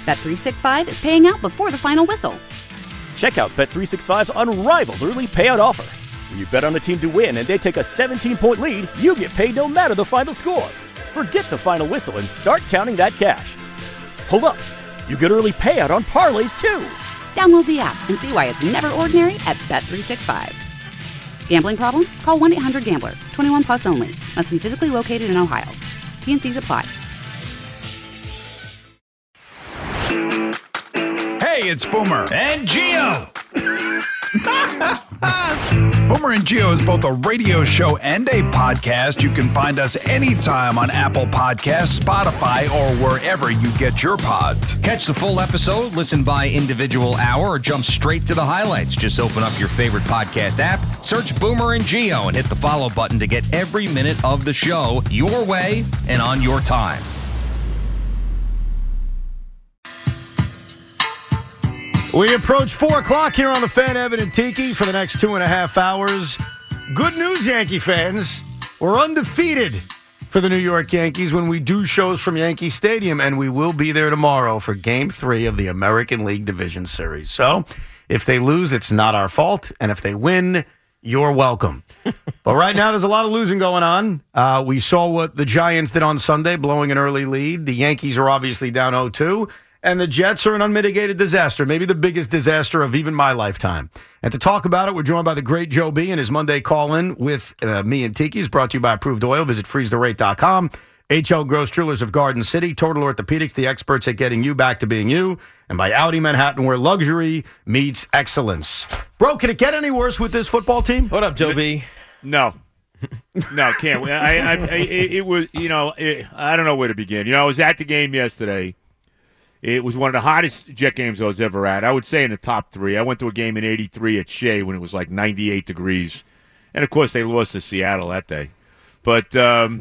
Bet365 is paying out before the final whistle. Check out Bet365's unrivaled early payout offer. When you bet on a team to win and they take a 17-point lead, you get paid no matter the final score. Forget the final whistle and start counting that cash. Hold up. You get early payout on parlays, too. Download the app and see why it's never ordinary at Bet365. Gambling problem? Call 1-800-GAMBLER. 21 plus only. Must be physically located in Ohio. T&Cs apply. Hey, it's Boomer and Gio. Boomer and Gio is both a radio show and a podcast. You can find us anytime on Apple Podcasts, Spotify, or wherever you get your pods. Catch the full episode, listen by individual hour, or jump straight to the highlights. Just open up your favorite podcast app, search Boomer and Gio, and hit the follow button to get every minute of the show your way and on your time. We approach 4 o'clock here on the Fan, Evan and Tiki for the next 2.5 hours. Good news, Yankee fans. We're undefeated for the New York Yankees when we do shows from Yankee Stadium, and we will be there tomorrow for Game 3 of the American League Division Series. So if they lose, it's not our fault, and if they win, you're welcome. But right now, there's a lot of losing going on. We saw what the Giants did on Sunday, blowing an early lead. The Yankees are obviously down 0-2. And the Jets are an unmitigated disaster, maybe the biggest disaster of even my lifetime. And to talk about it, we're joined by the great Joe B and his Monday call-in with me and Tiki. Is brought to you by Approved Oil. Visit freeztherate.com. HL Gross Jewelers of Garden City. Total Orthopedics, the experts at getting you back to being you. And by Audi Manhattan, where luxury meets excellence. Bro, can it get any worse with this football team? What up, Joe B? No. No, can't. It was, I don't know where to begin. I was at the game yesterday. It was one of the hottest Jet games I was ever at. I would say in the top 3. I went to a game in '83 at Shea when it was like 98 degrees. And, of course, they lost to Seattle that day. But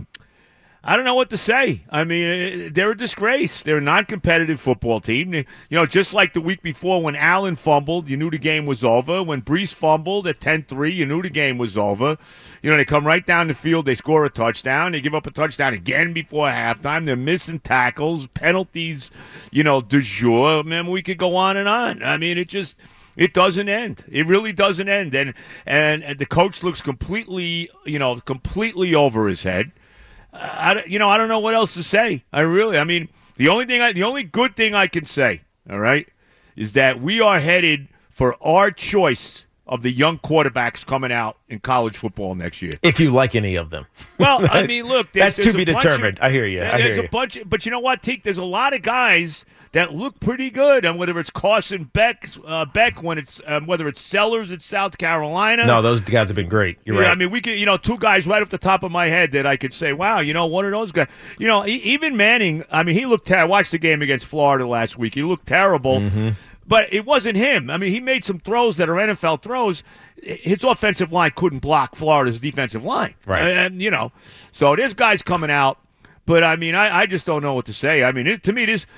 I don't know what to say. I mean, they're a disgrace. They're a non-competitive football team. Just like the week before when Allen fumbled, you knew the game was over. When Brees fumbled at 10-3, you knew the game was over. They come right down the field. They score a touchdown. They give up a touchdown again before halftime. They're missing tackles, penalties, du jour. Man, we could go on and on. I mean, it doesn't end. It really doesn't end. And the coach looks completely over his head. I don't know what else to say. The only good thing I can say, all right, is that we are headed for our choice of the young quarterbacks coming out in college football next year. If you like any of them. Well, look. That's to be determined. I hear you. There's a bunch. But you know what, Teak? There's a lot of guys that look pretty good. And whether it's Carson Beck, whether it's Sellers at South Carolina. No, those guys have been great. You're right. We could, 2 guys right off the top of my head that I could say, wow, one of those guys. Even Manning, he looked terrible. I watched the game against Florida last week. He looked terrible. Mm-hmm. But it wasn't him. He made some throws that are NFL throws. His offensive line couldn't block Florida's defensive line. Right. And so there's guys coming out. But, I just don't know what to say. To me, this,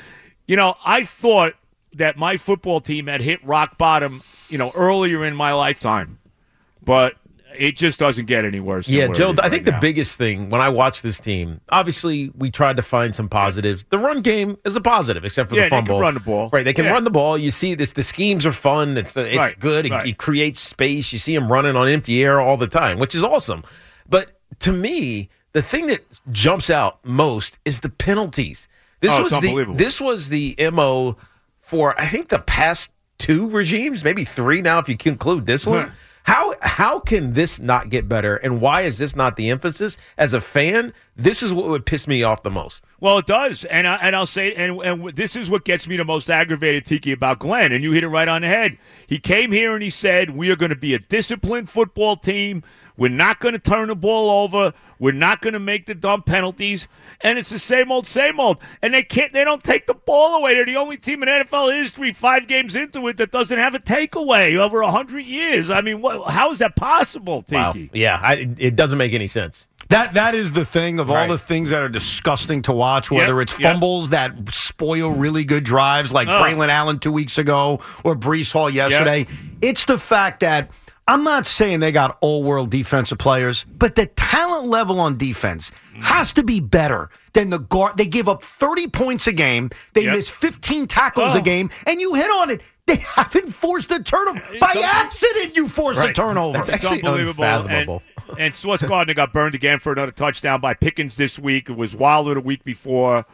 I thought that my football team had hit rock bottom, earlier in my lifetime. But it just doesn't get any worse. Yeah, Joe, I think the biggest thing when I watch this team, obviously we tried to find some positives. The run game is a positive, except for the fumble. They can run the ball. Right, they can run the ball. You see this, the schemes are fun. It's good. It creates space. You see them running on empty air all the time, which is awesome. But to me, the thing that jumps out most is the penalties. This was the MO for, I think, the past 2 regimes, maybe 3 now if you conclude this one. How can this not get better, and why is this not the emphasis? As a fan, this is what would piss me off the most. Well, it does, and I'll say, and this is what gets me the most aggravated, Tiki, about Glenn, and you hit it right on the head. He came here and he said, we are going to be a disciplined football team. We're not going to turn the ball over. We're not going to make the dumb penalties. And it's the same old. And they don't take the ball away. They're the only team in NFL history 5 games into it that doesn't have a takeaway over 100 years. How is that possible, Tiki? Wow. Yeah, it doesn't make any sense. That is the thing of all the things that are disgusting to watch, whether it's fumbles that spoil really good drives like Braylon Allen 2 weeks ago or Breece Hall yesterday. It's the fact that I'm not saying they got all-world defensive players, but the talent level on defense has to be better than the guard. They give up 30 points a game. They miss 15 tackles a game, and you hit on it. They haven't forced a turnover. By accident, you forced a turnover. That's actually unfathomable. And Sauce Gardner got burned again for another touchdown by Pickens this week. It was Wilder the week before.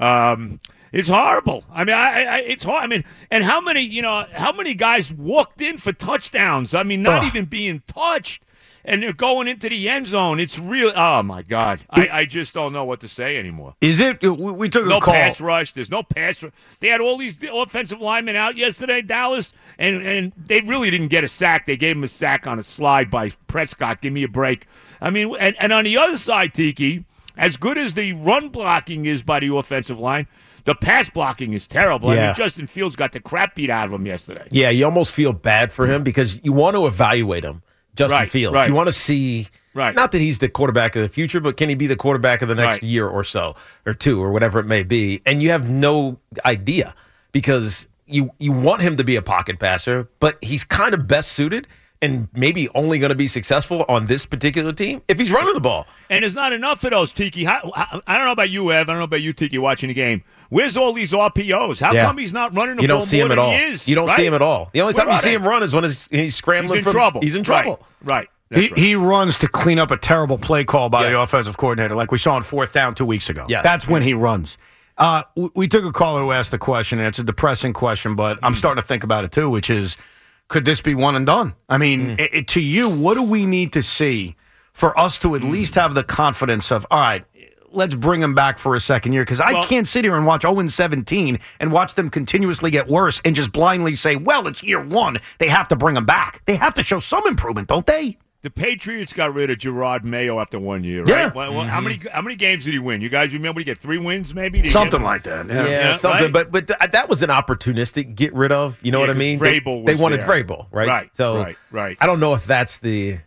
It's horrible. I mean, it's hard. I mean, and how many guys walked in for touchdowns? I mean, not even being touched, and they're going into the end zone. It's real. Oh my God, I just don't know what to say anymore. Is it? We took a call. No pass rush. There's no pass rush. They had all these offensive linemen out yesterday, Dallas, and they really didn't get a sack. They gave him a sack on a slide by Prescott. Give me a break. I mean, and on the other side, Tiki, as good as the run blocking is by the offensive line, the pass blocking is terrible. Yeah. I mean, Justin Fields got the crap beat out of him yesterday. Yeah, you almost feel bad for him because you want to evaluate him, Justin Fields. Right. You want to see, not that he's the quarterback of the future, but can he be the quarterback of the next year or so, or two, or whatever it may be? And you have no idea because you want him to be a pocket passer, but he's kind of best suited and maybe only going to be successful on this particular team if he's running the ball. And there's not enough of those, Tiki. I don't know about you, Ev. I don't know about you, Tiki, watching the game. Where's all these RPOs? How come he's not running the ball more than he is? You don't see him at all. The only time you see him run is when he's scrambling. He's in trouble. He's in trouble. Right. He runs to clean up a terrible play call by the offensive coordinator, like we saw on 4th down 2 weeks ago. Yes. That's when he runs. We took a caller who asked the question, and it's a depressing question, but I'm starting to think about it too, which is, could this be one and done? I mean, to you, what do we need to see for us to at least have the confidence of, all right, let's bring him back for a second year? Because I can't sit here and watch 0-17 and watch them continuously get worse and just blindly say, well, it's year one. They have to bring him back. They have to show some improvement, don't they? The Patriots got rid of Gerard Mayo after 1 year, right? Yeah. Well, how many games did he win? You guys remember he get 3 wins, maybe? Something like that. Yeah, something. Right? But that was an opportunistic get rid of. You know what I mean? Vrabel they wanted there. Vrabel, right? So right. I don't know if that's the.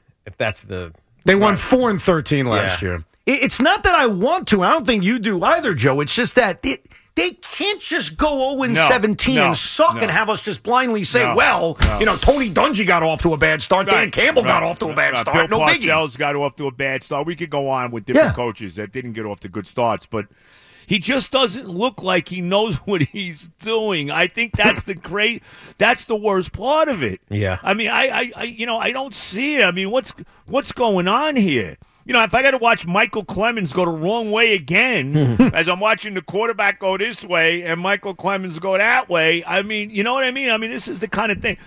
They won 4-13 last year. It's not that I want to. I don't think you do either, Joe. It's just that they can't just go 0-17 and suck and have us just blindly say, Tony Dungy got off to a bad start. Dan Campbell got off to a bad start. Bill No biggie. Parcells got off to a bad start. We could go on with different coaches that didn't get off to good starts, but he just doesn't look like he knows what he's doing. I think that's that's the worst part of it. Yeah. I mean, I don't see it. I mean, what's going on here? You know, if I got to watch Michael Clemens go the wrong way again, as I'm watching the quarterback go this way and Michael Clemens go that way, I mean, you know what I mean? I mean, this is the kind of thing.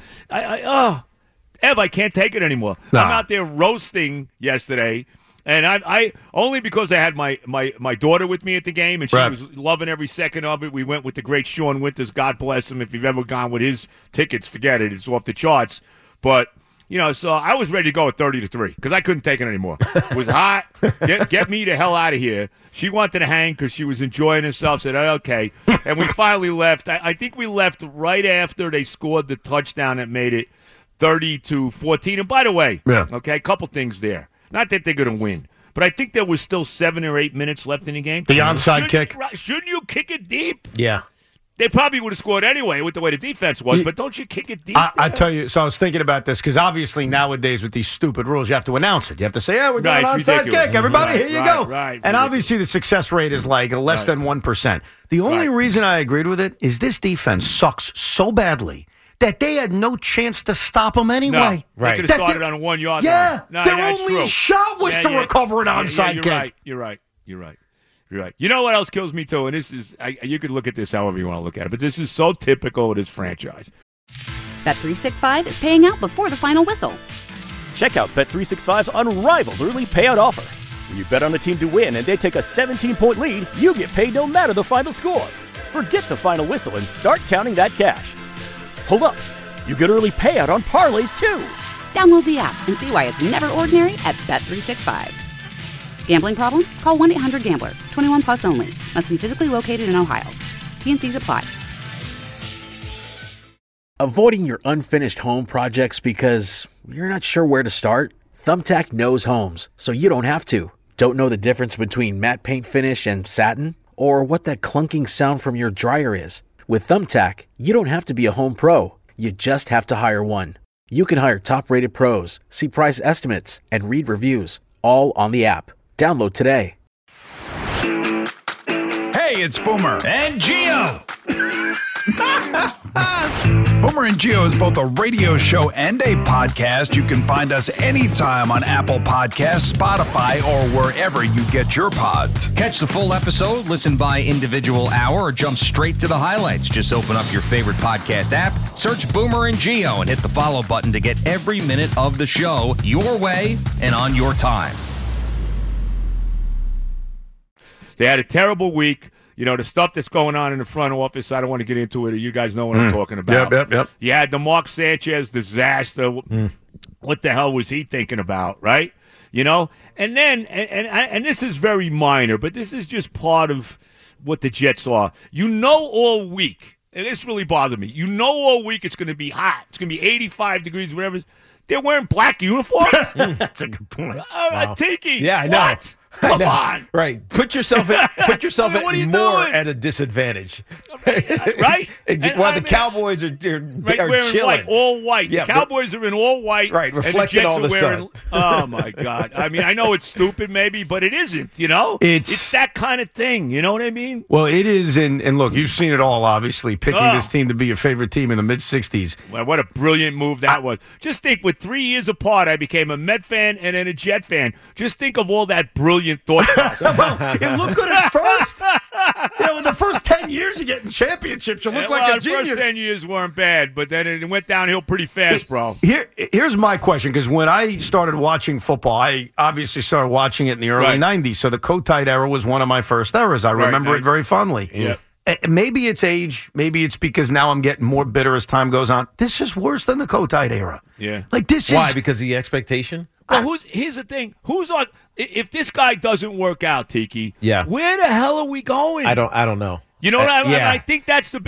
Ev, I can't take it anymore. No. I'm out there roasting yesterday, and I only because I had my daughter with me at the game, and she was loving every second of it. We went with the great Sean Winters, God bless him. If you've ever gone with his tickets, forget it. It's off the charts. But so I was ready to go at 30-3 because I couldn't take it anymore. It was hot. Get me the hell out of here. She wanted to hang because she was enjoying herself. Said, okay. And we finally left. I think we left right after they scored the touchdown that made it 30-14. And by the way, a couple things there. Not that they're going to win, but I think there was still 7 or 8 minutes left in the game. The onside kick. Shouldn't you kick it deep? Yeah. They probably would have scored anyway with the way the defense was, but don't you kick it deep? I tell you, so I was thinking about this because obviously nowadays with these stupid rules, you have to announce it. You have to say, we're doing an onside kick. Everybody, here you go. And obviously the success rate is like less than 1%. The only reason I agreed with it is this defense sucks so badly that they had no chance to stop them anyway. No, they could have started on a 1 yard line. Yeah, their only shot was to recover an onside kick. You're right. You know what else kills me too? And this is, you could look at this however you want to look at it, but this is so typical of this franchise. Bet365 is paying out before the final whistle. Check out Bet365's unrivaled early payout offer. When you bet on a team to win and they take a 17-point lead, you get paid no matter the final score. Forget the final whistle and start counting that cash. Hold up. You get early payout on parlays too. Download the app and see why it's never ordinary at Bet365. Gambling problem? Call 1-800-GAMBLER. 21 plus only. Must be physically located in Ohio. T&Cs apply. Avoiding your unfinished home projects because you're not sure where to start? Thumbtack knows homes, so you don't have to. Don't know the difference between matte paint finish and satin? Or what that clunking sound from your dryer is? With Thumbtack, you don't have to be a home pro. You just have to hire one. You can hire top-rated pros, see price estimates, and read reviews, all on the app. Download today. Hey, it's Boomer And Gio. Boomer and Gio is both a radio show and a podcast. You can find us anytime on Apple Podcasts, Spotify, or wherever you get your pods. Catch the full episode, listen by individual hour, or jump straight to the highlights. Just open up your favorite podcast app, search Boomer and Gio, and hit the follow button to get every minute of the show your way and on your time. They had a terrible week. You know, the stuff that's going on in the front office, I don't want to get into it. You guys know what I'm talking about. Yep. You had the Mark Sanchez disaster. What the hell was he thinking about, right? You know? And then, and this is very minor, but this is just part of what the Jets are. You know all week, and this really bothered me, you know all week it's going to be hot. It's going to be 85 degrees, whatever. They're wearing black uniforms? That's a good point. Tiki. Yeah, I know. What? Come on. Right. Put yourself at What are you more doing? at a disadvantage. Right? While the Cowboys are wearing chilling. White, all white. Yeah, the Cowboys are in all white. Right, and reflecting Jets all the are wearing, sun. Oh, my God. I mean, I know it's stupid maybe, but it isn't, you know? It's that kind of thing. You know what I mean? Well, it is, and look, you've seen it all, obviously, picking this team to be your favorite team in the mid-'60s. Well, what a brilliant move that was. Just think, with 3 years apart, I became a Met fan and then a Jet fan. Just think of all that brilliant thought process. Well, it looked good at first. You know, in the first 10 years of getting championships, you look like a genius. The first 10 years weren't bad, but then it went downhill pretty fast, bro. Here's my question, because when I started watching football, I obviously started watching it in the early 90s, so the Kotite era was one of my first eras. I remember it very fondly. Yeah. Maybe it's age. Maybe it's because now I'm getting more bitter as time goes on. This is worse than the Kotite era. Yeah. Like, this Why? is... Because of the expectation? Well, here's the thing. Who's on? If this guy doesn't work out, Tiki, where the hell are we going? I don't know. You know what I mean? I think that's the,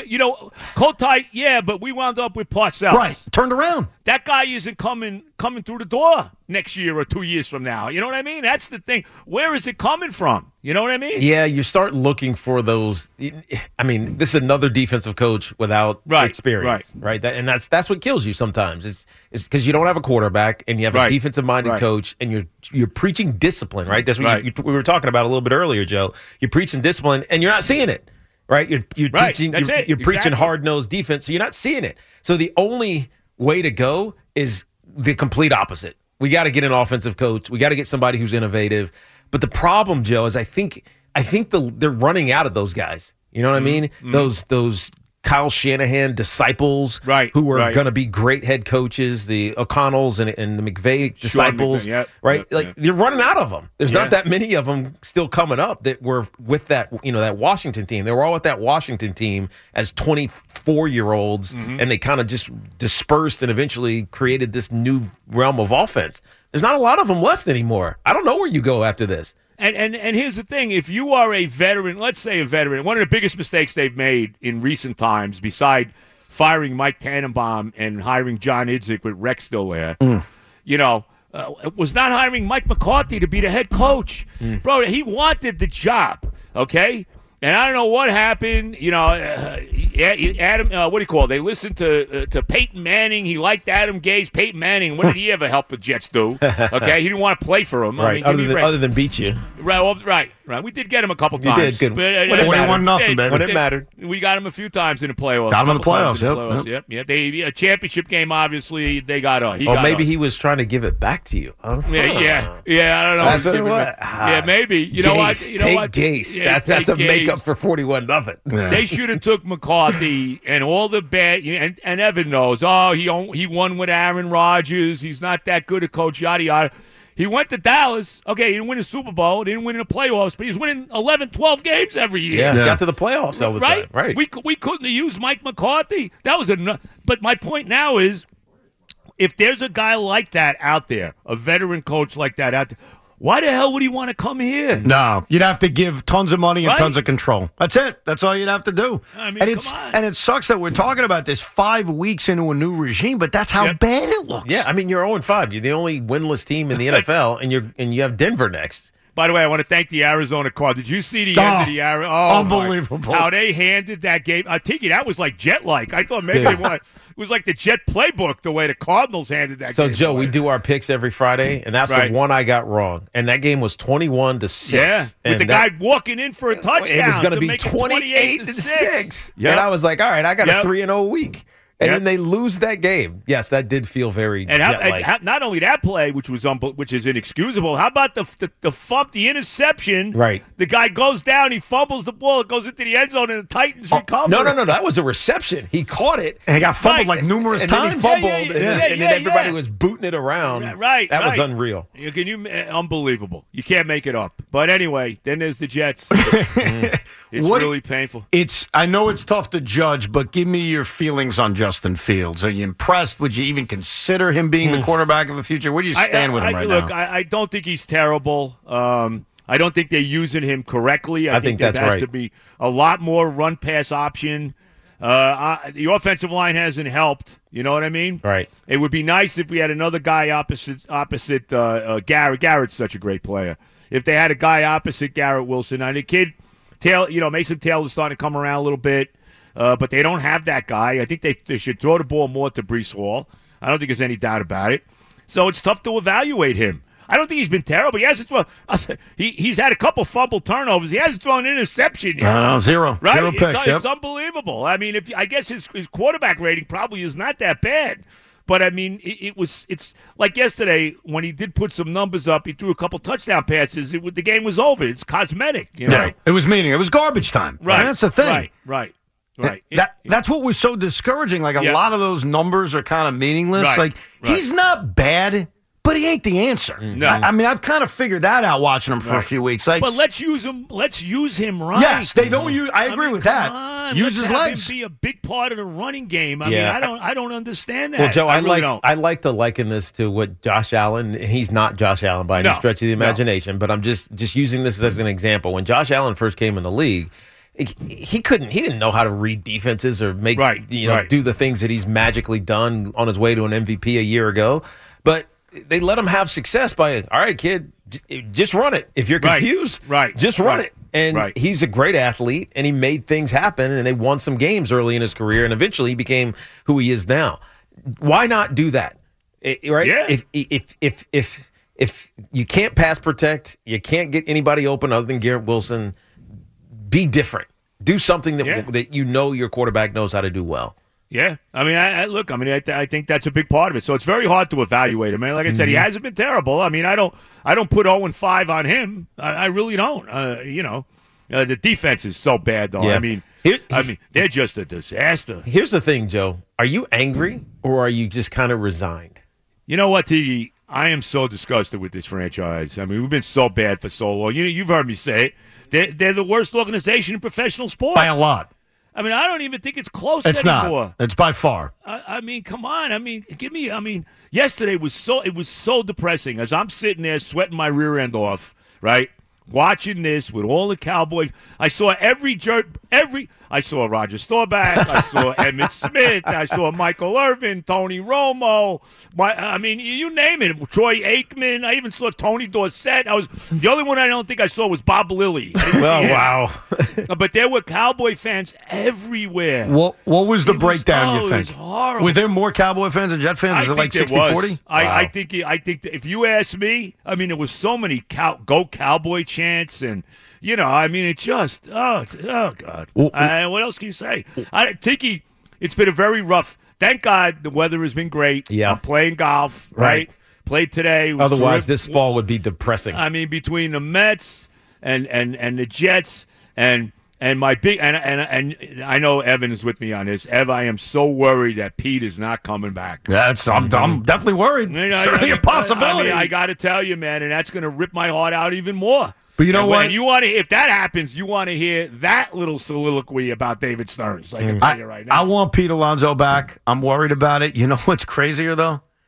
Kotite, but we wound up with Parcells. Right. Turned around. That guy isn't coming through the door next year or 2 years from now. You know what I mean? That's the thing. Where is it coming from? You know what I mean? Yeah, you start looking for those. I mean, this is another defensive coach without experience, right? That's what kills you sometimes. It's because you don't have a quarterback and you have a defensive-minded coach, and you're preaching discipline, right? That's what we were talking about a little bit earlier, Joe. You're preaching discipline, and you're not seeing it. Right, you're teaching. You're preaching hard-nosed defense, so you're not seeing it. So the only way to go is the complete opposite. We got to get an offensive coach. We got to get somebody who's innovative. But the problem, Joe, is I think they're running out of those guys. You know what I mean? Those Kyle Shanahan disciples, who are going to be great head coaches, the O'Connells and the McVay disciples, You're running out of them. There's not that many of them still coming up that were with that Washington team. They were all with that Washington team as 24-year-olds, and they kind of just dispersed and eventually created this new realm of offense. There's not a lot of them left anymore. I don't know where you go after this. And here's the thing. If you are a veteran, let's say a veteran, one of the biggest mistakes they've made in recent times, beside firing Mike Tannenbaum and hiring John Idzik with Rex still there, was not hiring Mike McCarthy to be the head coach. Bro, he wanted the job, okay? And I don't know what happened. Adam, what do you call it? They listened to Peyton Manning. He liked Adam Gase. Peyton Manning, what did he ever help the Jets do? Okay, he didn't want to play for him. Right, I mean, other than beat you. Right. We did get him a couple times. You did, good. But, when it mattered. Nothing, baby. When it mattered. We got him a few times in the playoffs. Got him in the playoffs, Yep. A championship game, obviously, they got us. Maybe he was trying to give it back to you. Huh? Yeah, I don't know. That's what it was. Yeah, maybe. You know what? Take Gase. Yeah, that's a makeup for 41-0. Yeah. They should have took McCarthy and all the bad, and Evan knows, he won with Aaron Rodgers. He's not that good a coach, yada, yada. He went to Dallas. Okay, he didn't win a Super Bowl. He didn't win in the playoffs, but he was winning 11, 12 games every year. Yeah, got to the playoffs all the time. Right. We couldn't have used Mike McCarthy. That was But my point now is, if there's a guy like that out there, a veteran coach like that out there, why the hell would he want to come here? No, you'd have to give tons of money and tons of control. That's it. That's all you'd have to do. I mean, come on. And it sucks that we're talking about this 5 weeks into a new regime, but that's how bad it looks. Yeah, I mean, you're 0-5. You're the only winless team in the NFL, and you have Denver next. By the way, I want to thank the Arizona Cardinals. Did you see the end of the Arizona? Oh, unbelievable. How they handed that game. Tiki, that was like Jet-like. I thought maybe it was like the Jet playbook, the way the Cardinals handed that game. So, Joe, we do our picks every Friday, and that's the one I got wrong. And that game was 21-6. Yeah, with the guy walking in for a touchdown. It was going to be 28-6. Yep. And I was like, all right, I got a 3-0 week. And then they lose that game. Yes, that did feel very jet-like. Not only that play, which is inexcusable. How about the interception? Right. The guy goes down, he fumbles the ball, it goes into the end zone, and the Titans recover. No. That was a reception. He caught it. And he got fumbled like numerous times. And then he fumbled, and then everybody was booting it around. Right. That was unreal. Unbelievable. You can't make it up. But anyway, then there's the Jets. It's really painful. I know it's tough to judge, but give me your feelings on Justin Fields. Are you impressed? Would you even consider him being the quarterback of the future? Where do you stand with him right now? Look, I don't think he's terrible. I don't think they're using him correctly. I think that's there has to be a lot more run-pass option. The offensive line hasn't helped. You know what I mean? Right. It would be nice if we had another guy opposite Garrett. Garrett's such a great player. If they had a guy opposite Garrett Wilson, and the kid, Mason Taylor's starting to come around a little bit. But they don't have that guy. I think they should throw the ball more to Breece Hall. I don't think there's any doubt about it. So it's tough to evaluate him. I don't think he's been terrible. He hasn't thrown. He's had a couple fumble turnovers. He hasn't thrown an interception yet. Zero. Right? Zero picks. It's unbelievable. I mean, I guess his quarterback rating probably is not that bad. But I mean, it's like yesterday when he did put some numbers up. He threw a couple touchdown passes. The game was over. It's cosmetic. You know? Yeah. It was garbage time. Right. That's the thing. Right. That's what was so discouraging. Like, a lot of those numbers are kind of meaningless. He's not bad, but he ain't the answer. No. I mean, I've kind of figured that out watching him for a few weeks. But let's use him. Let's use him right. Yes, they don't use. I agree with that. Use his legs. Him be a big part of the running game. I mean, I don't understand that. Well, Joe, I really like to liken this to what Josh Allen. He's not Josh Allen by any stretch of the imagination, but I'm just using this as an example. When Josh Allen first came in the league, he didn't know how to read defenses or do the things that he's magically done on his way to an MVP a year ago. But they let him have success by, all right, kid, just run it. If you're confused, just run it. And he's a great athlete, and he made things happen, and they won some games early in his career, and eventually he became who he is now. Why not do that? Right? Yeah. If you can't pass protect, you can't get anybody open other than Garrett Wilson, be different. Do something that your quarterback knows how to do well. Yeah, I mean, I think that's a big part of it. So it's very hard to evaluate him. I mean, like I said, he hasn't been terrible. I mean, I don't put 0-5 on him. I really don't. The defense is so bad, though. Yeah. I mean, they're just a disaster. Here's the thing, Joe. Are you angry or are you just kind of resigned? You know what, Tiggy? I am so disgusted with this franchise. I mean, we've been so bad for so long. You've heard me say it. They're the worst organization in professional sports. By a lot. I mean, I don't even think it's close it's anymore. Not. It's by far. I mean, come on. I mean, yesterday was so depressing as I'm sitting there sweating my rear end off, right? Watching this with all the Cowboys. I saw I saw Roger Staubach. I saw Emmitt Smith. I saw Michael Irvin, Tony Romo. You name it. Troy Aikman. I even saw Tony Dorsett. The only one I don't think I saw was Bob Lilly. Wow. But there were Cowboy fans everywhere. What was the breakdown, you think? It was horrible. Were there more Cowboy fans than Jet fans? Was it like 60-40? I think that if you ask me, I mean, there was so many Go Cowboy chants and – it just, God. What else can you say? Tiki, it's been a very rough. Thank God the weather has been great. Yeah. I'm playing golf, right? Played today. Otherwise, this fall would be depressing. I mean, between the Mets and the Jets and my big and I know Evan is with me on this. Ev, I am so worried that Pete is not coming back. I'm definitely worried. Certainly a possibility. I got to tell you, man, and that's going to rip my heart out even more. But you know what? If that happens, you want to hear that little soliloquy about David Stearns. I can tell you right now. I want Pete Alonso back. I'm worried about it. You know what's crazier, though?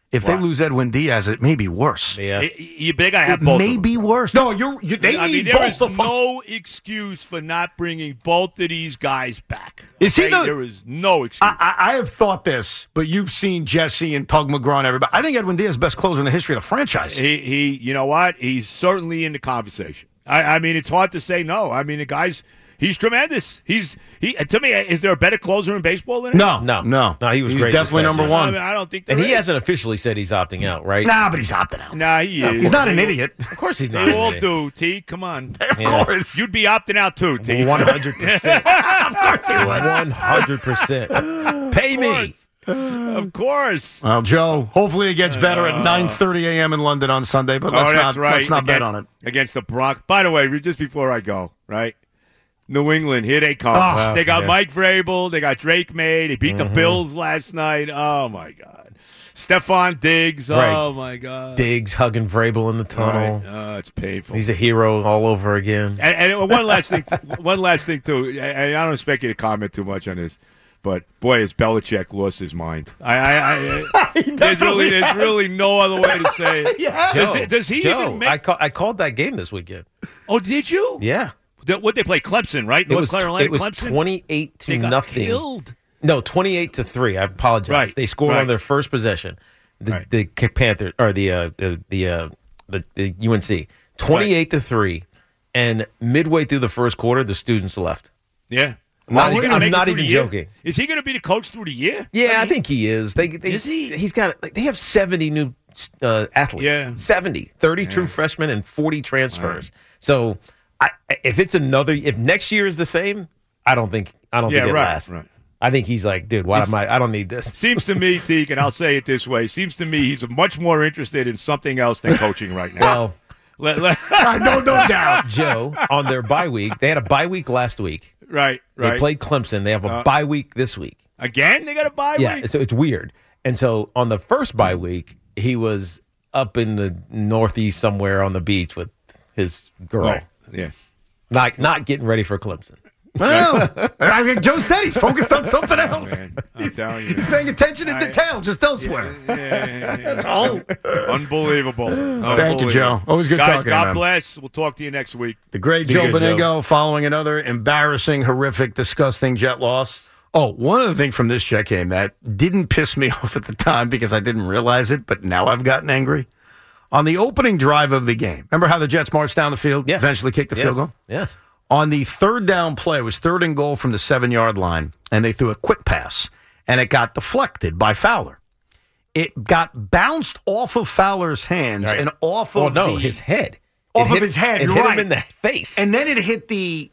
If they lose Edwin Diaz, it may be worse. Yeah. They got to have both. It may be worse. No, they need both of them. There is no excuse for not bringing both of these guys back. There is no excuse. I have thought this, but you've seen Jesse and Tug McGraw and everybody. I think Edwin Diaz is the best closer in the history of the franchise. You know what? He's certainly in the conversation. I mean, it's hard to say no. I mean, the guy's. He's tremendous. He to me, is there a better closer in baseball than him? No. He was he's great. Definitely number one. I mean, I don't think. And he hasn't officially said he's opting out, right? Nah, but he's opting out. Nah, he is. He's not an idiot. Of course, he's not. They all do. T, come on. Of course, you'd be opting out too. T, 100%. Of course, he would. 100%. Pay me. Of course. Well, Joe, hopefully it gets better at 9:30 a.m. in London on Sunday, but let's not bet on it. Against the Broncos. By the way, just before I go, right? New England, here they come. They got Mike Vrabel. They got Drake May. They beat the Bills last night. Oh, my God. Stephon Diggs. Right. Oh, my God. Diggs hugging Vrabel in the tunnel. Right. Oh, it's painful. He's a hero all over again. And one last thing, too. I don't expect you to comment too much on this. But, boy, has Belichick lost his mind. There's really no other way to say it. Yeah. Does he even make... I called that game this weekend. Oh, did you? Yeah. What they play? Clemson, right? It was Clemson? 28-0. Killed. No, 28-3. I apologize. Right. They scored on their first possession. The Panthers or the UNC 28-3, and midway through the first quarter, the students left. Yeah. I'm not even joking. Is he going to be the coach through the year? Yeah, I think he is. Is he? He's got. They have 70 new athletes. Yeah. 70, 30 true freshmen and 40 transfers. Right. So, if next year is the same, I don't think it lasts. Right. I think he's like, dude, I don't need this. Seems to me, Teak, and I'll say it this way, seems to me he's much more interested in something else than coaching right now. Well, no doubt. Joe, on their bye week, they had a bye week last week. Right. They played Clemson. They have a bye week this week. Again? They got a bye week? Yeah, so it's weird. And so on the first bye week, he was up in the Northeast somewhere on the beach with his girl. Right. Yeah. Not getting ready for Clemson. Well, I think Joe said he's focused on something else. Man, I'm telling you. He's paying attention to detail, just elsewhere. Yeah. That's all. Unbelievable. Thank you, Joe. Always good talking to you, God bless. We'll talk to you next week. The great Joe Beningo following another embarrassing, horrific, disgusting Jet loss. Oh, one other thing from this Jet game that didn't piss me off at the time because I didn't realize it, but now I've gotten angry. On the opening drive of the game, remember how the Jets marched down the field, eventually kicked the field goal? Yes. On the third down play, it was 3rd and goal from the 7-yard line, and they threw a quick pass, and it got deflected by Fowler. It got bounced off of Fowler's hands and off of his head. Off of his head, you're right. Hit him in the face. And then it hit the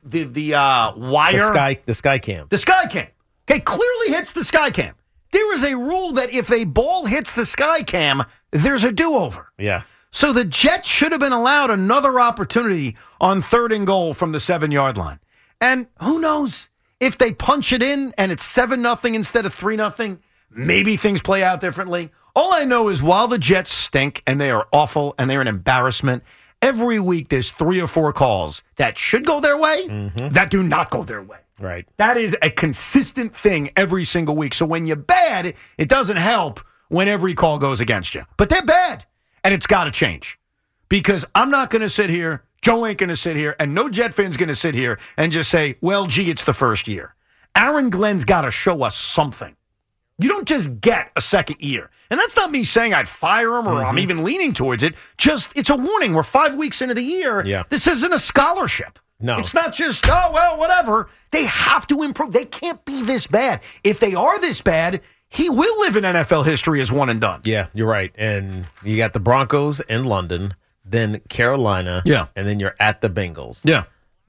wire. The sky cam. The sky cam. Okay, clearly hits the sky cam. There is a rule that if a ball hits the sky cam, there's a do-over. Yeah. So the Jets should have been allowed another opportunity on 3rd and goal from the 7-yard line. And who knows if they punch it in and it's 7-0 instead of 3-0, maybe things play out differently. All I know is while the Jets stink and they are awful and they're an embarrassment, every week there's 3 or 4 calls that should go their way that do not go their way. Right. That is a consistent thing every single week. So when you're bad, it doesn't help when every call goes against you. But they're bad. And it's got to change because I'm not going to sit here, Joe ain't going to sit here, and no Jet fan's going to sit here and just say, well, gee, it's the first year. Aaron Glenn's got to show us something. You don't just get a second year. And that's not me saying I'd fire him or I'm even leaning towards it. Just, it's a warning. We're 5 weeks into the year. Yeah. This isn't a scholarship. No. It's not just, oh, well, whatever. They have to improve. They can't be this bad. If they are this bad, he will live in NFL history as one and done. Yeah, you're right. And you got the Broncos in London, then Carolina, and then you're at the Bengals. Yeah.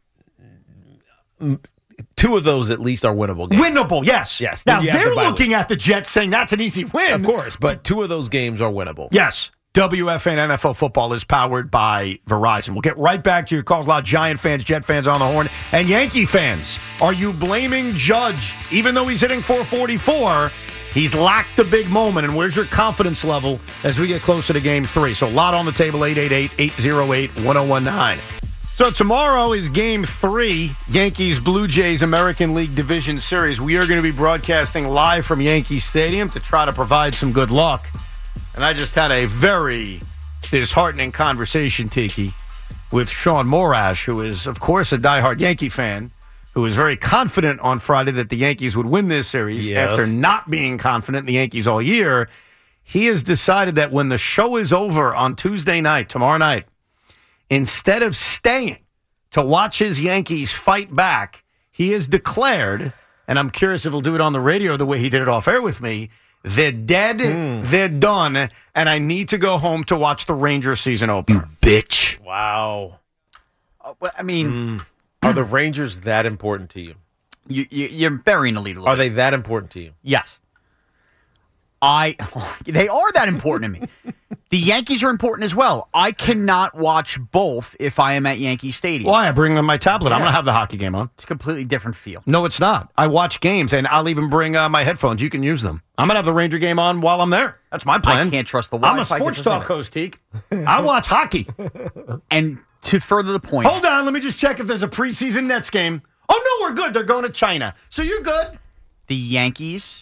2 of those at least are winnable games. Winnable, yes. Yes. Now, they're looking at the Jets saying that's an easy win. Of course, but 2 of those games are winnable. Yes. WFN NFL Football is powered by Verizon. We'll get right back to your calls. A lot of Giant fans, Jet fans on the horn, and Yankee fans. Are you blaming Judge? Even though he's hitting .444, he's lacked the big moment. And where's your confidence level as we get closer to Game 3? So a lot on the table, 888-808-1019. So tomorrow is Game 3, Yankees-Blue Jays American League Division Series. We are going to be broadcasting live from Yankee Stadium to try to provide some good luck. And I just had a very disheartening conversation, Tiki, with Sean Morash, who is, of course, a diehard Yankee fan, who was very confident on Friday that the Yankees would win this series after not being confident in the Yankees all year. He has decided that when the show is over on Tuesday night, tomorrow night, instead of staying to watch his Yankees fight back, he has declared, and I'm curious if he'll do it on the radio the way he did it off air with me, they're dead, they're done, and I need to go home to watch the Rangers season opener. You bitch. Wow. I mean... Are the Rangers that important to you? You're burying the lead a little Are bit. they that important to you? Yes. They are that important to me. The Yankees are important as well. I cannot watch both if I am at Yankee Stadium. Why? I bring my tablet. I'm going to have the hockey game on. It's a completely different feel. No, it's not. I watch games, and I'll even bring my headphones. You can use them. I'm going to have the Ranger game on while I'm there. That's my plan. I can't trust the I'm a Wi-Fi. sports talk host, Teak. I watch hockey. And to further the point... Hold on. Let me just check if there's a preseason Nets game. Oh, no, we're good. They're going to China. So you're good. The Yankees,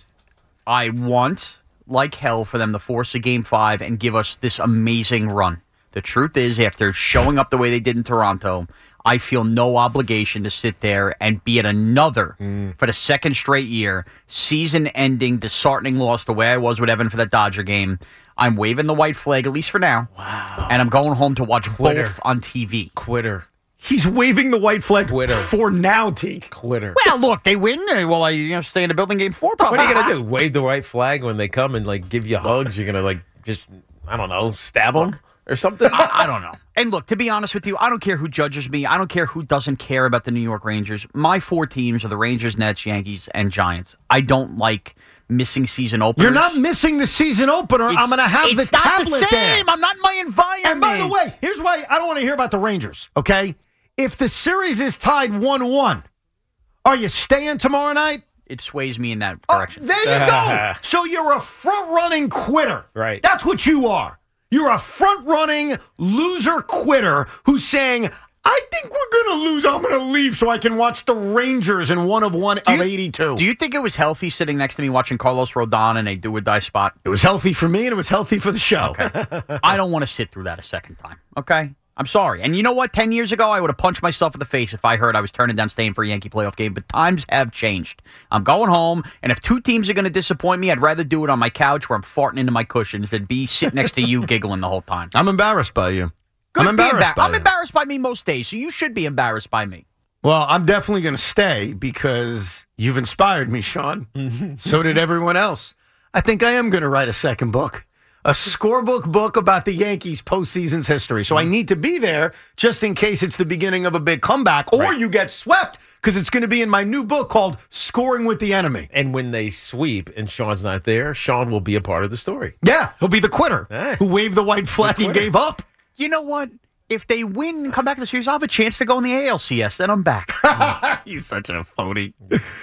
I want... like hell for them to force a Game 5 and give us this amazing run. The truth is, after showing up the way they did in Toronto, I feel no obligation to sit there and be at another, for the second straight year, season-ending, disheartening loss the way I was with Evan for that Dodger game. I'm waving the white flag, at least for now. Wow. And I'm going home to watch both on TV. Quitter. He's waving the white flag for now, Teak. Quitter. Well, look, they win. Well, I stay in the building Game 4 probably. What are you going to do? Wave the white flag when they come and, like, give you hugs? You're going to, like, just, I don't know, stab them or something? I don't know. And look, to be honest with you, I don't care who judges me. I don't care who doesn't care about the New York Rangers. My 4 teams are the Rangers, Nets, Yankees, and Giants. I don't like missing season openers. You're not missing the season opener. I'm going to have the tablet there. It's not the same. I'm not in my environment. And by the way, here's why I don't want to hear about the Rangers, okay? If the series is tied 1-1, are you staying tomorrow night? It sways me in that direction. There you go. So you're a front-running quitter. Right. That's what you are. You're a front-running loser quitter who's saying, I think we're going to lose. I'm going to leave so I can watch the Rangers in one of 82. Do you think it was healthy sitting next to me watching Carlos Rodon in a do-or-die spot? It was healthy for me, and it was healthy for the show. Okay. I don't want to sit through that a second time, okay? I'm sorry. And you know what? 10 years ago, I would have punched myself in the face if I heard I was turning down staying for a Yankee playoff game. But times have changed. I'm going home, and if 2 teams are going to disappoint me, I'd rather do it on my couch where I'm farting into my cushions than be sitting next to you giggling the whole time. I'm embarrassed by you. Good, I'm embarrassed by you. I'm embarrassed by me most days, so you should be embarrassed by me. Well, I'm definitely going to stay because you've inspired me, Sean. So did everyone else. I think I am going to write a second book. A scorebook book about the Yankees' postseason's history. So I need to be there just in case it's the beginning of a big comeback or you get swept because it's going to be in my new book called Scoring with the Enemy. And when they sweep and Sean's not there, Sean will be a part of the story. Yeah, he'll be the quitter who waved the white flag and gave up. You know what? If they win and come back to the series, I'll have a chance to go in the ALCS. Then I'm back. He's such a phony.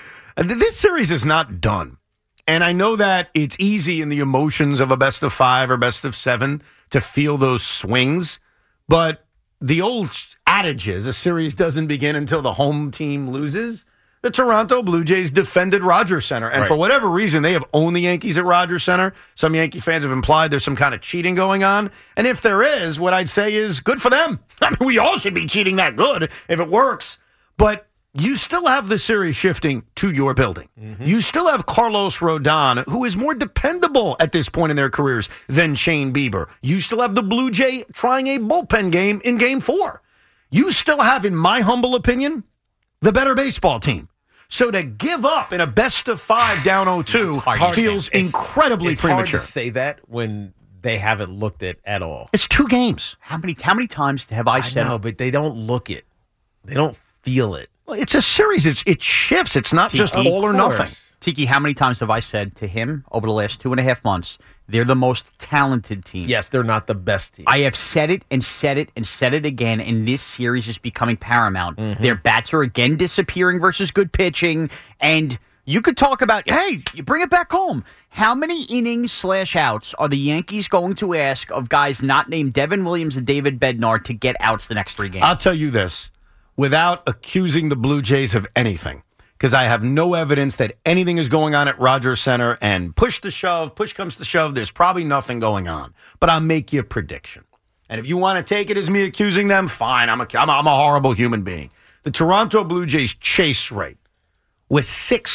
This series is not done. And I know that it's easy in the emotions of a best of 5 or best of 7 to feel those swings. But the old adage is a series doesn't begin until the home team loses. The Toronto Blue Jays defended Rogers Center. And for whatever reason, they have owned the Yankees at Rogers Center. Some Yankee fans have implied there's some kind of cheating going on. And if there is, what I'd say is good for them. I mean, we all should be cheating that good if it works. But you still have the series shifting to your building. You still have Carlos Rodon, who is more dependable at this point in their careers than Shane Bieber. You still have the Blue Jay trying a bullpen game in Game 4. You still have, in my humble opinion, the better baseball team. So to give up in a best of 5 down 0-2 feels incredibly premature. Hard to say that when they haven't looked at all. It's 2 games. How many times have I said? No, but they don't look it. They don't feel it. Well, it's a series. It shifts. It's not just all or nothing. Tiki, how many times have I said to him over the last 2.5 months, they're the most talented team? Yes, they're not the best team. I have said it and said it and said it again, and this series is becoming paramount. Their bats are again disappearing versus good pitching, and you could talk about, hey, you bring it back home. How many innings/outs are the Yankees going to ask of guys not named Devin Williams and David Bednar to get outs the next 3 games? I'll tell you this, without accusing the Blue Jays of anything, because I have no evidence that anything is going on at Rogers Center, and push comes to shove, there's probably nothing going on. But I'll make you a prediction. And if you want to take it as me accusing them, fine. I'm a horrible human being. The Toronto Blue Jays chase rate was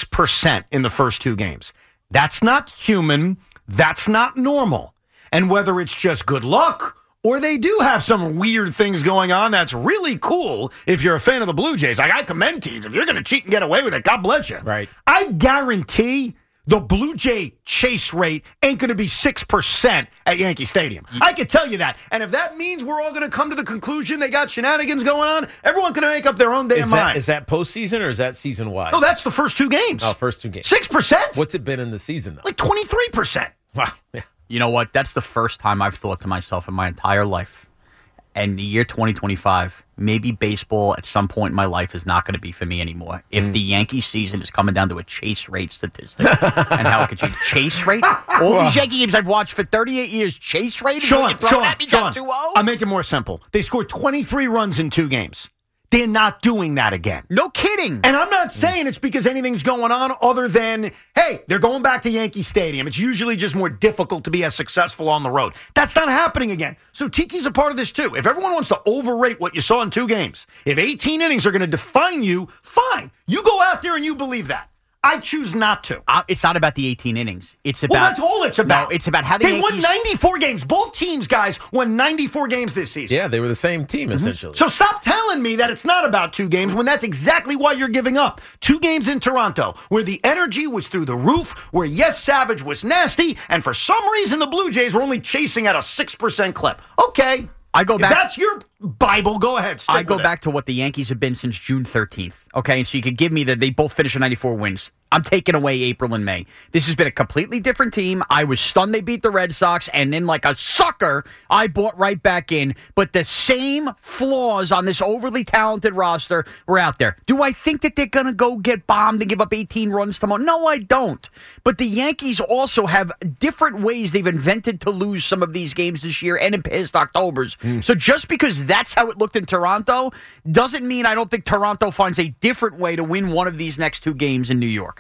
6% in the first 2 games. That's not human. That's not normal. And whether it's just good luck or they do have some weird things going on, that's really cool if you're a fan of the Blue Jays. Like, I commend teams. If you're going to cheat and get away with it, God bless you. Right. I guarantee the Blue Jay chase rate ain't going to be 6% at Yankee Stadium. I can tell you that. And if that means we're all going to come to the conclusion they got shenanigans going on, everyone's going to make up their own damn mind. Is that postseason or is that season-wide? No, that's the first 2 games. Oh, first 2 games. 6%? What's it been in the season, though? Like 23%. Wow. Yeah. You know what? That's the first time I've thought to myself in my entire life, and the year 2025, maybe baseball at some point in my life is not going to be for me anymore. If the Yankee season is coming down to a chase rate statistic and how it could change. Chase rate? All these Yankee games I've watched for 38 years, chase rate? Sean, Sean, I'll make it more simple. They scored 23 runs in 2 games. They're not doing that again. No kidding. And I'm not saying it's because anything's going on other than, hey, they're going back to Yankee Stadium. It's usually just more difficult to be as successful on the road. That's not happening again. So Tiki's a part of this too. If everyone wants to overrate what you saw in 2 games, if 18 innings are going to define you, fine. You go out there and you believe that. I choose not to. It's not about the 18 innings. It's about. Well, that's all it's about. No, it's about how the Yankees won 94 games. Both teams, guys, won 94 games this season. Yeah, they were the same team, essentially. So stop telling me that it's not about 2 games when that's exactly why you're giving up. 2 games in Toronto where the energy was through the roof, where, yes, Savage was nasty, and for some reason the Blue Jays were only chasing at a 6% clip. Okay. I go back. If that's your Bible, go ahead. I go back to what the Yankees have been since June 13th. Okay, and so you could give me that they both finished with 94 wins. I'm taking away April and May. This has been a completely different team. I was stunned they beat the Red Sox, and then like a sucker, I bought right back in. But the same flaws on this overly talented roster were out there. Do I think that they're going to go get bombed and give up 18 runs tomorrow? No, I don't. But the Yankees also have different ways they've invented to lose some of these games this year and in past Octobers. So just because that's how it looked in Toronto doesn't mean I don't think Toronto finds a different way to win one of these next 2 games in New York.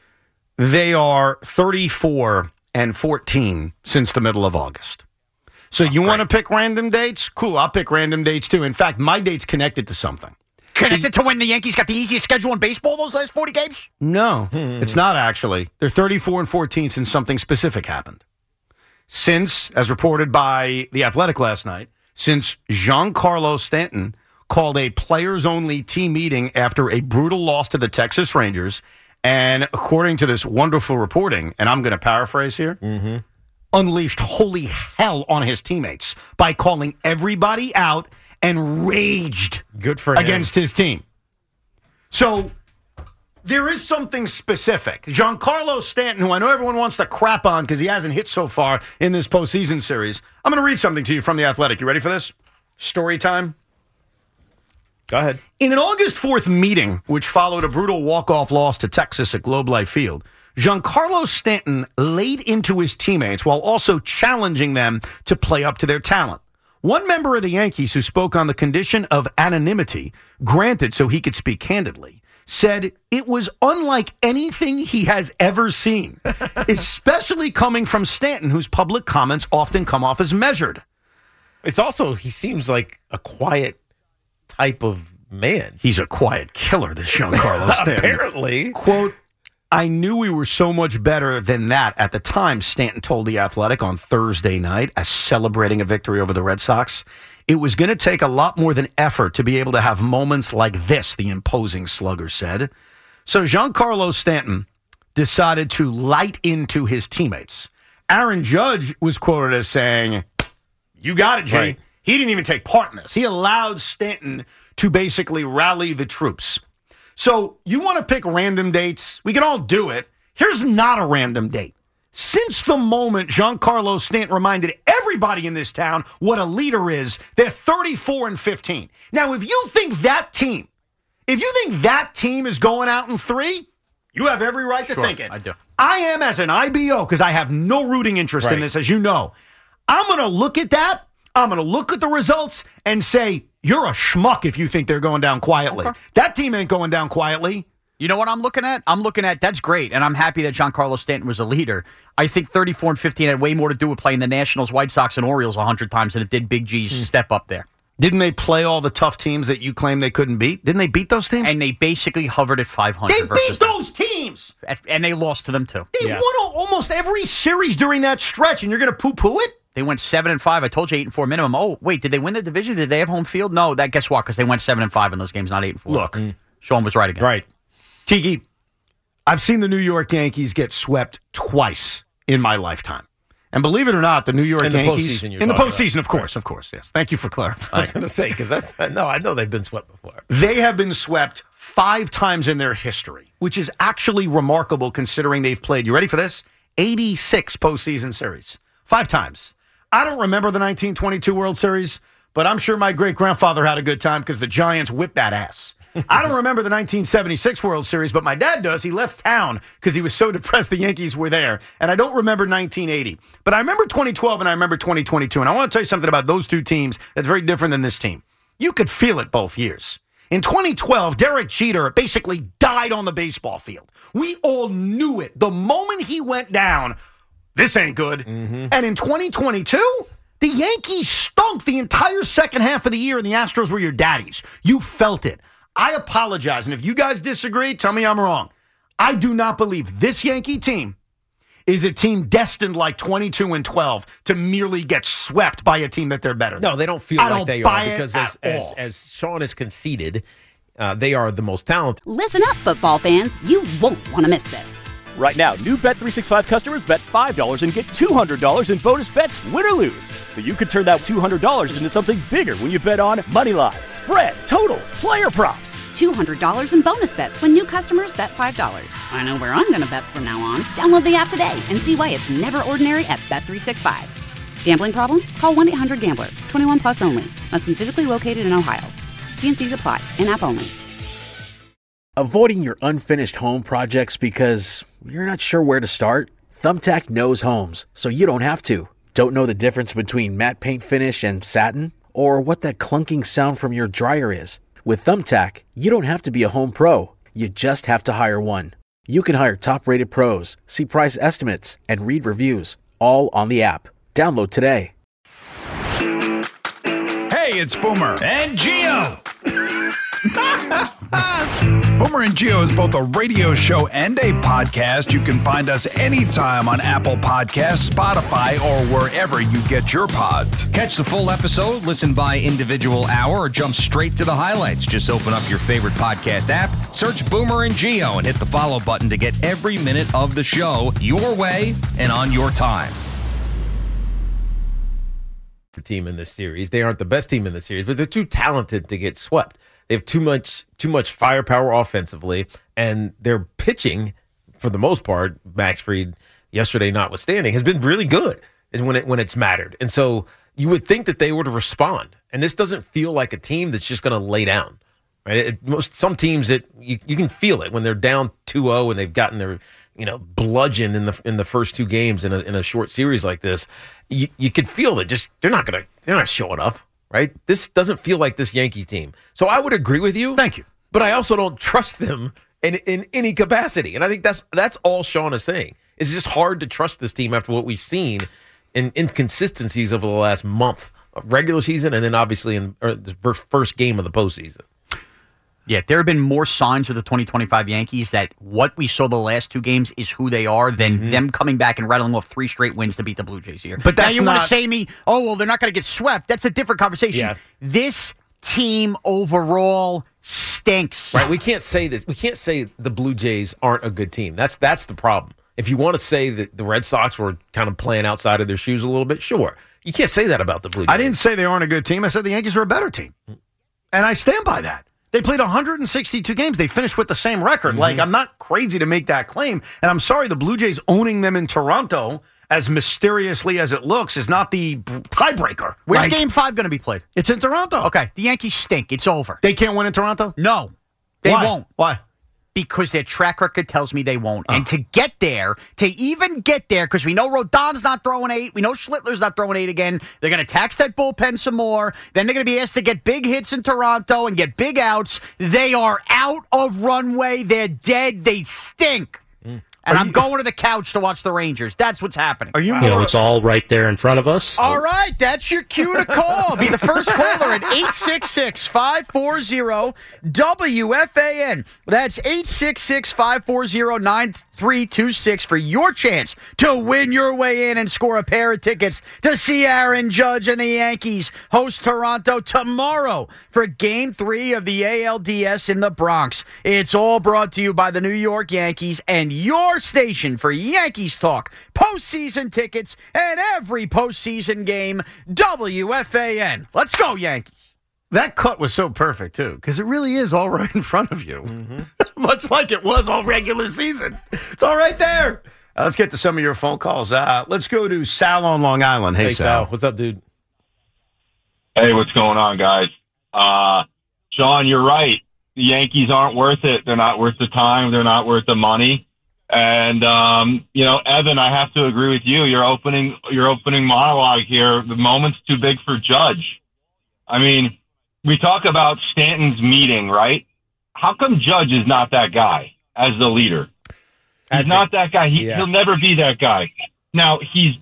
They are 34-14 since the middle of August. So you want to pick random dates? Cool, I'll pick random dates too. In fact, my date's connected to something. Connected to when the Yankees got the easiest schedule in baseball those last 40 games? No, it's not actually. They're 34-14 since something specific happened. Since, as reported by The Athletic last night, since Giancarlo Stanton called a players-only team meeting after a brutal loss to the Texas Rangers. And according to this wonderful reporting, and I'm going to paraphrase here, unleashed holy hell on his teammates by calling everybody out and raged against his team. So there is something specific. Giancarlo Stanton, who I know everyone wants to crap on because he hasn't hit so far in this postseason series. I'm going to read something to you from The Athletic. You ready for this? Story time. Go ahead. In an August 4th meeting, which followed a brutal walk-off loss to Texas at Globe Life Field, Giancarlo Stanton laid into his teammates while also challenging them to play up to their talent. One member of the Yankees who spoke on the condition of anonymity, granted so he could speak candidly, said it was unlike anything he has ever seen, especially coming from Stanton, whose public comments often come off as measured. It's also, he seems like a quiet type of man. He's a quiet killer, this Giancarlo Stanton. Apparently. Quote, I knew we were so much better than that at the time, Stanton told The Athletic on Thursday night as celebrating a victory over the Red Sox. It was going to take a lot more than effort to be able to have moments like this, the imposing slugger said. So Giancarlo Stanton decided to light into his teammates. Aaron Judge was quoted as saying, you got it, Jay. Right. He didn't even take part in this. He allowed Stanton to basically rally the troops. So you want to pick random dates? We can all do it. Here's not a random date. Since the moment Giancarlo Stanton reminded everybody in this town what a leader is, they're 34-15. Now, if you think that team is going out in 3, you have every right to think it. I do. I am as an IBO, because I have no rooting interest in this, as you know. I'm going to look at that. I'm going to look at the results and say, you're a schmuck if you think they're going down quietly. Okay. That team ain't going down quietly. You know what I'm looking at? I'm looking at that's great, and I'm happy that Giancarlo Stanton was a leader. I think 34-15 had way more to do with playing the Nationals, White Sox, and Orioles 100 times than it did Big G's step up there. Didn't they play all the tough teams that you claim they couldn't beat? Didn't they beat those teams? And they basically hovered at 500. They beat those teams! And they lost to them, too. They won almost every series during that stretch, and you're going to poo-poo it? They went 7-5. I told you 8-4 minimum. Oh, wait, did they win the division? Did they have home field? No, guess what? Because they went 7-5 in those games, not 8-4. Look. Sean was right again. Right. Tiki, I've seen the New York Yankees get swept twice in my lifetime. And believe it or not, the New York Yankees... In the postseason, of course, yes. Thank you for clarifying. I was going to say, because I know they've been swept before. They have been swept 5 times in their history, which is actually remarkable considering they've played, you ready for this? 86 postseason series. 5 times. I don't remember the 1922 World Series, but I'm sure my great-grandfather had a good time because the Giants whipped that ass. I don't remember the 1976 World Series, but my dad does. He left town because he was so depressed the Yankees were there. And I don't remember 1980. But I remember 2012 and I remember 2022. And I want to tell you something about those two teams that's very different than this team. You could feel it both years. In 2012, Derek Jeter basically died on the baseball field. We all knew it. The moment he went down, this ain't good. Mm-hmm. And in 2022... the Yankees stunk the entire second half of the year, and the Astros were your daddies. You felt it. I apologize, and if you guys disagree, tell me I'm wrong. I do not believe this Yankee team is a team destined like 22-12 to merely get swept by a team that they're better than. No, they don't feel like they are because as Sean has conceded, they are the most talented. Listen up, football fans. You won't want to miss this. Right now, new Bet365 customers bet $5 and get $200 in bonus bets, win or lose. So you could turn that $200 into something bigger when you bet on moneyline, spread, totals, player props. $200 in bonus bets when new customers bet $5. I know where I'm going to bet from now on. Download the app today and see why it's never ordinary at Bet365. Gambling problem? Call 1-800-GAMBLER. 21 plus only. Must be physically located in Ohio. T&Cs apply. In-app only. Avoiding your unfinished home projects because you're not sure where to start? Thumbtack knows homes, so you don't have to. Don't know the difference between matte paint finish and satin? Or what that clunking sound from your dryer is? With Thumbtack, you don't have to be a home pro. You just have to hire one. You can hire top-rated pros, see price estimates, and read reviews, all on the app. Download today. Hey, it's Boomer And Gio. Boomer and Gio is both a radio show and a podcast. You can find us anytime on Apple Podcasts, Spotify, or wherever you get your pods. Catch the full episode, listen by individual hour, or jump straight to the highlights. Just open up your favorite podcast app, search Boomer and Gio, and hit the follow button to get every minute of the show your way and on your time. Team in this series. They aren't the best team in the series, but they're too talented to get swept. They have too much firepower offensively, and their pitching, for the most part, Max Fried yesterday notwithstanding, has been really good is when it's mattered. And so you would think that they would respond. And this doesn't feel like a team that's just going to lay down. Right? Some teams that you can feel it when they're down 2-0 and they've gotten their bludgeon in the first 2 games in a short series like this. You could feel that they're not showing up. Right? This doesn't feel like this Yankee team. So I would agree with you. Thank you. But I also don't trust them in any capacity. And I think that's all Sean is saying. It's just hard to trust this team after what we've seen in inconsistencies over the last month of regular season and then obviously in the first game of the postseason. Yeah, there have been more signs of the 2025 Yankees that what we saw the last 2 games is who they are than them coming back and rattling off 3 straight wins to beat the Blue Jays here. But now you want to say to me, oh, well, they're not going to get swept. That's a different conversation. Yeah. This team overall stinks. Right, we can't say this. We can't say the Blue Jays aren't a good team. That's the problem. If you want to say that the Red Sox were kind of playing outside of their shoes a little bit, sure. You can't say that about the Blue Jays. I didn't say they aren't a good team. I said the Yankees are a better team. And I stand by that. They played 162 games. They finished with the same record. Like, I'm not crazy to make that claim. And I'm sorry, the Blue Jays owning them in Toronto, as mysteriously as it looks, is not the tiebreaker. Where's Game 5 going to be played? It's in Toronto. Okay, the Yankees stink. It's over. They can't win in Toronto? No, they won't. Why? because their track record tells me they won't. And to even get there, because we know Rodon's not throwing 8, we know Schlittler's not throwing 8 again. They're going to tax that bullpen some more. Then they're going to be asked to get big hits in Toronto and get big outs. They are out of runway. They're dead. They stink. And I'm going to the couch to watch the Rangers. That's what's happening. Are you? It's all right there in front of us. All right, that's your cue to call. Be the first caller at 866-540-WFAN. That's 866-540-9326 for your chance to win your way in and score a pair of tickets to see Aaron Judge and the Yankees host Toronto tomorrow for Game 3 of the ALDS in the Bronx. It's all brought to you by the New York Yankees and your station for Yankees talk, postseason tickets, and every postseason game, WFAN. Let's go, Yankees. That cut was so perfect, too, because it really is all right in front of you. Much like it was all regular season. It's all right there. Let's get to some of your phone calls. Let's go to Sal on Long Island. Hey, Sal. What's up, dude? Hey, what's going on, guys? Sean, you're right. The Yankees aren't worth it. They're not worth the time. They're not worth the money. And, Evan, I have to agree with you. Your opening monologue here, the moment's too big for Judge. I mean, we talk about Stanton's meeting, right? How come Judge is not that guy as the leader? He's not that guy. He'll never be that guy. Now, he's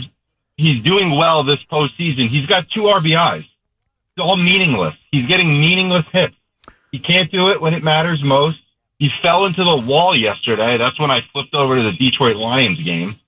doing well this postseason. He's got 2 RBIs. It's all meaningless. He's getting meaningless hits. He can't do it when it matters most. He fell into the wall yesterday. That's when I flipped over to the Detroit Lions game.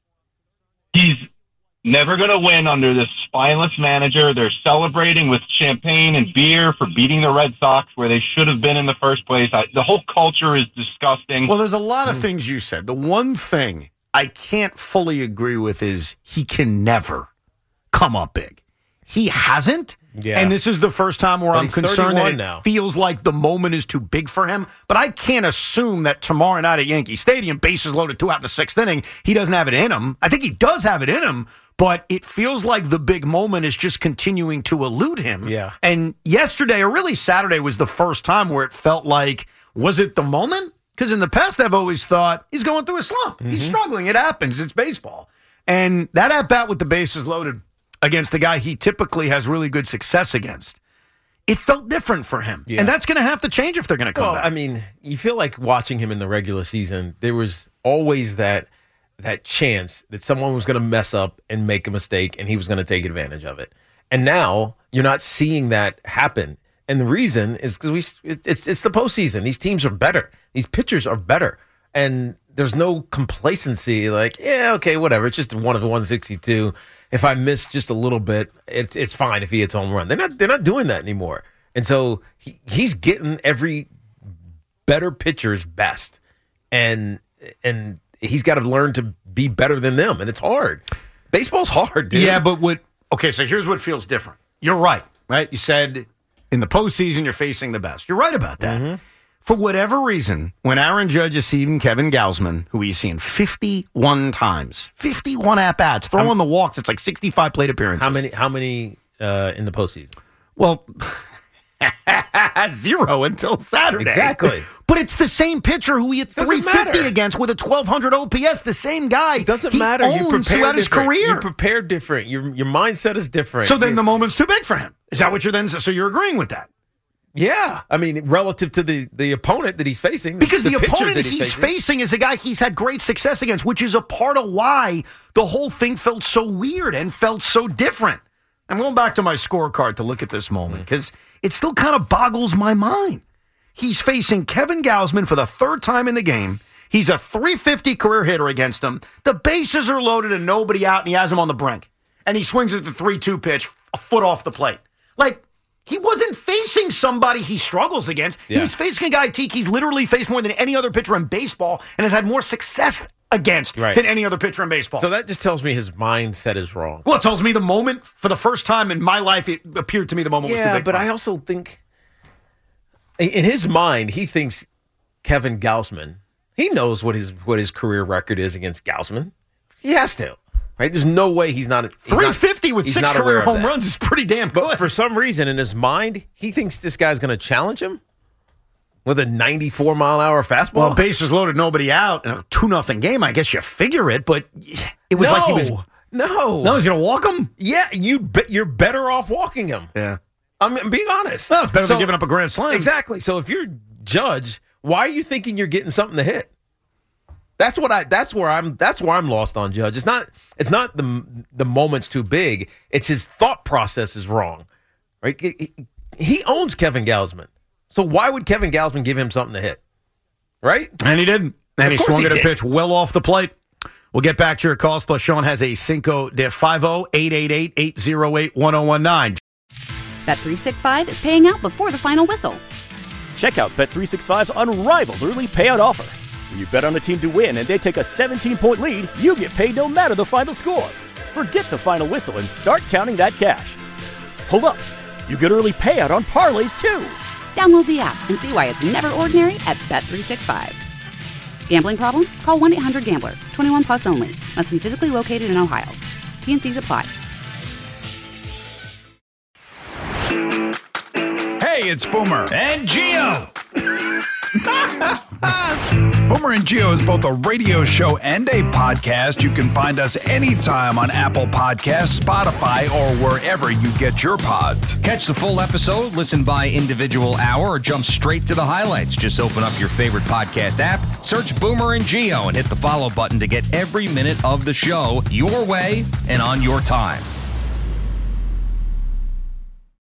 He's never going to win under this spineless manager. They're celebrating with champagne and beer for beating the Red Sox where they should have been in the first place. The whole culture is disgusting. Well, there's a lot of things you said. The one thing I can't fully agree with is he can never come up big. He hasn't. Yeah. And this is the first time where I'm concerned that it feels like the moment is too big for him. But I can't assume that tomorrow night at Yankee Stadium, bases loaded, 2 out in the 6th inning, he doesn't have it in him. I think he does have it in him, but it feels like the big moment is just continuing to elude him. Yeah. And yesterday, or really Saturday, was the first time where it felt like, was it the moment? Because in the past, I've always thought he's going through a slump. Mm-hmm. He's struggling. It happens. It's baseball. And that at-bat with the bases loaded against a guy he typically has really good success against, it felt different for him. Yeah. And that's going to have to change if they're going to come back. I mean, you feel like watching him in the regular season, there was always that chance that someone was going to mess up and make a mistake and he was going to take advantage of it. And now you're not seeing that happen. And the reason is because it's the postseason. These teams are better. These pitchers are better. And there's no complacency like, yeah, okay, whatever. It's just 1 of 162. If I miss just a little bit, it's fine if he hits home run. They're not doing that anymore. And so he's getting every better pitcher's best. And he's got to learn to be better than them. And it's hard. Baseball's hard, dude. Yeah, but so here's what feels different. You're right? You said in the postseason you're facing the best. You're right about that. Mm-hmm. For whatever reason, when Aaron Judge is seeing Kevin Gausman, who he's seen 51 times, 51 at-bats, throwing the walks, it's like 65 plate appearances. How many in the postseason? Well, 0 until Saturday. Exactly. But it's the same pitcher who he hit 350 against with a 1,200 OPS, the same guy. It doesn't matter. You prepare throughout his career. You prepare different. Your mindset is different. So then the moment's too big for him. Is that what you're then? So you're agreeing with that? Yeah. I mean, relative to the opponent that he's facing. Because the opponent he's facing is a guy he's had great success against, which is a part of why the whole thing felt so weird and felt so different. I'm going back to my scorecard to look at this moment because it still kind of boggles my mind. He's facing Kevin Gausman for the 3rd time in the game. He's a 350 career hitter against him. The bases are loaded and nobody out, and he has him on the brink. And he swings at the 3-2 pitch a foot off the plate. Like, he wasn't facing somebody he struggles against. Yeah. He was facing a guy, Tiki, he's literally faced more than any other pitcher in baseball and has had more success against than any other pitcher in baseball. So that just tells me his mindset is wrong. Well, it tells me the moment, for the first time in my life, it appeared to me the moment was too big. Yeah, but I also think, in his mind, he thinks Kevin Gausman, he knows what his career record is against Gausman. He has to. Right? There's no way he's not. 350 with 6 career home runs is pretty damn good. But for some reason, in his mind, he thinks this guy's going to challenge him. with a 94-mile-an-hour fastball? Well, bases loaded, nobody out, in a 2-0 game. I guess you figure it, but it was like he was. No, he's going to walk him? Yeah, you're better off walking him. Yeah. I'm being honest. No, it's better than giving up a grand slam. Exactly. So if you're Judge, why are you thinking you're getting something to hit? That's where I'm lost on Judge. It's not the moment's too big. It's his thought process is wrong. Right? He owns Kevin Gausman. So why would Kevin Gausman give him something to hit? Right? And he didn't. And he swung at a pitch well off the plate. We'll get back to your calls. Plus, Sean has a Cinco de 50-888-808-1019. Bet365 is paying out before the final whistle. Check out Bet365's unrivaled early payout offer. When you bet on a team to win and they take a 17-point lead, you get paid no matter the final score. Forget the final whistle and start counting that cash. Hold up. You get early payout on parlays, too. Download the app and see why it's never ordinary at Bet365. Gambling problem? Call 1-800-GAMBLER. 21 plus only. Must be physically located in Ohio. T&Cs apply. Hey, it's Boomer And Gio. Boomer and Gio is both a radio show and a podcast. You can find us anytime on Apple Podcasts, Spotify, or wherever you get your pods. Catch the full episode, listen by individual hour, or jump straight to the highlights. Just open up your favorite podcast app, search Boomer and Gio, and hit the follow button to get every minute of the show your way and on your time.